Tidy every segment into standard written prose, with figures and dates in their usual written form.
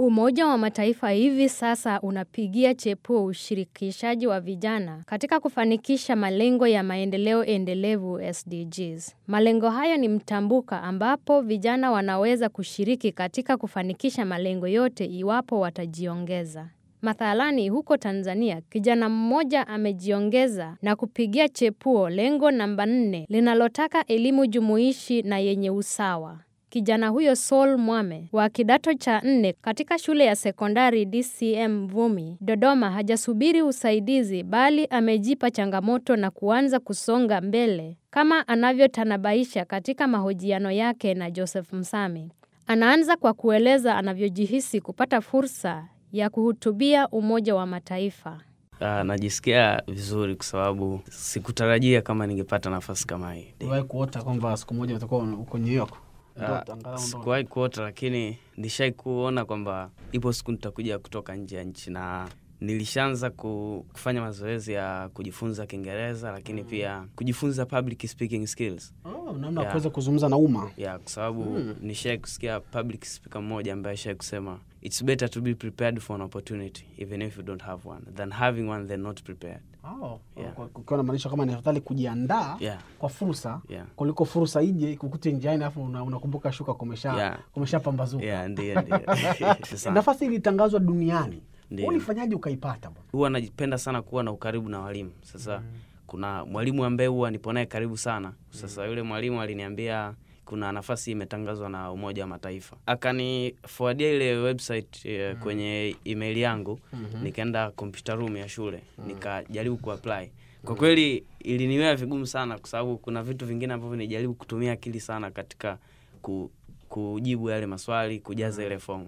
Umoja wa Mataifa hivi sasa unapigia chepuo ushirikishaji wa vijana katika kufanikisha malengo ya maendeleo endelevu SDGs. Malengo hayo ni mtambuka ambapo vijana wanaweza kushiriki katika kufanikisha malengo yote iwapo watajiongeza. Mathalani huko Tanzania, kijana mmoja amejiongeza na kupigia chepuo lengo namba 4 linalotaka elimu jumuishi na yenye usawa. Kijana huyo Saul Mwame wa kidato cha 4 katika shule ya sekondari DCM Vumi, Dodoma hajasubiri usaidizi bali amejipa changamoto na kuanza kusonga mbele kama anavyotanabaisha katika mahojiano yake na Joseph Msami. Anaanza kwa kueleza anavyojihisi kupata fursa ya kuhutubia Umoja wa Mataifa. Najisikia vizuri kwa sababu sikutarajia kama ningepata nafasi kama hii. Uliwahi kuota kwamba siku moja utakuwa uko New York? Sikuwahi kuota, lakini nishai kuona kwamba ipo siku nitakuja kutoka nje ya nchi, na nilishaanza kufanya mazoezi ya kujifunza Kiingereza, lakini pia kujifunza public speaking skills. Namna kuweza kuzungumza na umma. Kwa sababu nishai kusikia public speaker mmoja ambaye shai kusema it's better to be prepared for an opportunity even if you don't have one than having one then not prepared. Kwa maanisha kama ni afadhali kujiandaa kwa fursa kuliko fursa ije kukute njiani afu unakumbuka shuka kumeshapambazuka. Ndio. Nafasi ilitangazwa duniani. Ulifanyaje ukaipata bwana? Huwa napenda sana kuwa na ukaribu na walimu. Sasa kuna mwalimu ambaye huwa nipo naye karibu sana. Sasa yule mwalimu aliniambia kuna nafasi imetangazwa na Umoja wa Mataifa. Akaniforwardia ile website kwenye email yangu, nikaenda computer room ya shule, nikajaribu kuapply. Kwa kweli iliniwea vigumu sana kwa sababu kuna vitu vingine ambavyo nijaribu kutumia akili sana katika kujibu yale maswali, kujaza ile form.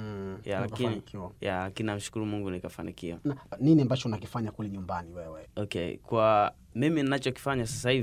Lakini namshukuru Mungu nikafanikiwa. Nini ambacho unakifanya kule nyumbani wewe? Kwa mimi ninachokifanya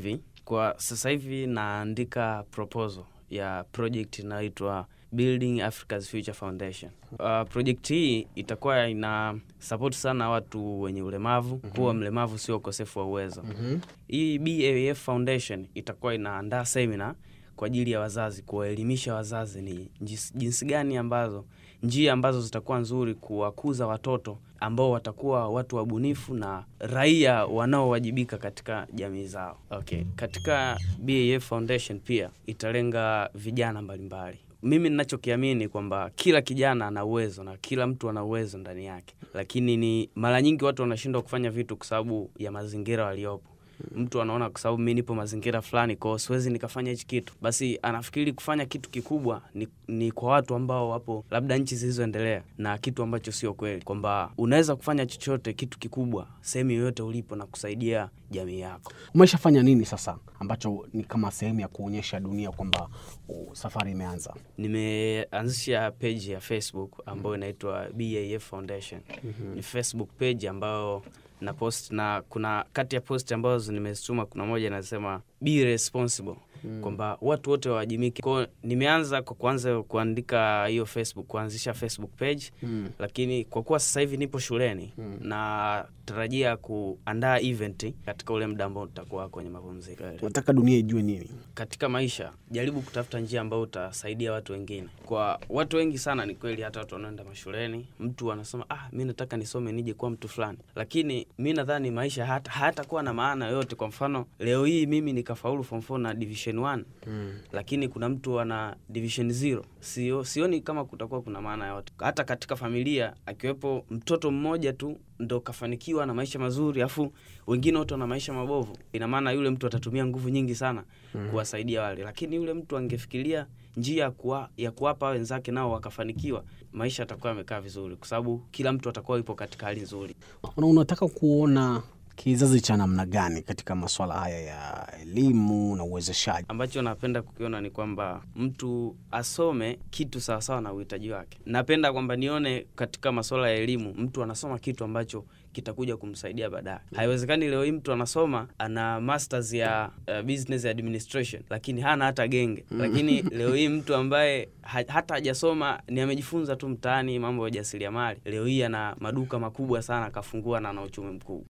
sasa hivi naandika proposal ya project inaitwa Building Africa's Future Foundation. Project hii itakuwa ina support sana watu wenye ulemavu. Kuwa mlemavu sio ukosefu wa uwezo. Hii BAF Foundation itakuwa inaandaa seminar kwa ajili ya wazazi, kuwaelimisha wazazi ni jinsi gani njia ambazo zitakuwa nzuri kuwakuza watoto ambao watakuwa watu wabunifu na raia wanaowajibika katika jamii zao. Katika BAF Foundation pia italenga vijana mbalimbali. Mimi ninachokiamini kwamba kila kijana ana uwezo na kila mtu ana uwezo ndani yake. Lakini ni mara nyingi watu wanashindwa kufanya vitu kwa sababu ya mazingira waliopo. Mtu anaona kwa sababu mimi nipo mazingira fulani kwa siwezi nikafanya hichi kitu. Basi anafikiri kufanya kitu kikubwa ni kwa watu ambao wapo labda nchi zilizoendelea, na kitu ambacho sio kweli. Kwamba unaweza kufanya chochote kitu kikubwa sehemu yoyote ulipo na kusaidia jamii yako. Umeshafanya nini sasa ambacho ni kama sehemu ya kuonyesha dunia kwamba safari imeanza? Nimeanzisha page ya Facebook ambayo inaitwa BAF Foundation. Ni Facebook page ambayo na post, na kuna kati ya post ambazo nimesoma kuna moja inasema be responsible, kwamba watu wote wawajibike. Kwa nimeanza kwa kwanza kuandika hiyo Facebook, kuanzisha Facebook page. Lakini kwa kuwa sasa hivi nipo shuleni na tarajia kuandaa event katika ule muda ambao tutakuwa kwenye mapumziko. Nataka dunia ijue nini katika maisha, jaribu kutafuta njia ambayo utasaidia watu wengine. Kwa watu wengi sana, ni kweli hata watu wanaenda mashuleni, mtu anasema mimi nataka nisome nije kuwa mtu fulani, lakini mimi nadhani maisha hata kuwa na maana yote. Kwa mfano leo hii mimi nikafaulu form 4 na division 1, lakini kuna mtu ana division 0, sioni kama kutakuwa kuna maana yote. Hata katika familia akiwepo mtoto mmoja tu ndo kafanikiwa na maisha mazuri, afu wengine wote wana maisha mabovu, ina maana yule mtu atatumia nguvu nyingi sana kuwasaidia wale. Lakini yule mtu angefikiria njia ya kuwapa wenzake nao wakafanikiwa, maisha yatakuwa yamekaa vizuri, kwa sababu kila mtu atakuwa yupo katika hali nzuri. Unataka kuona kizazi cha namna gani katika masuala haya ya elimu na uwezeshaji? Ambacho napenda kukiona ni kwamba mtu asome kitu sawa sawa na uhitaji wake. Napenda kwamba nione katika masuala ya elimu mtu anasoma kitu ambacho kitakuja kumsaidia baadaye. Haiwezekani leo hii mtu anasoma ana masters ya business administration lakini hana hata genge. Lakini leo hii mtu ambaye hata hajasoma ni amejifunza tu mtaani mambo ya ujasiriamali, leo hii ana maduka makubwa sana kafungua na ana uchumi mkubwa.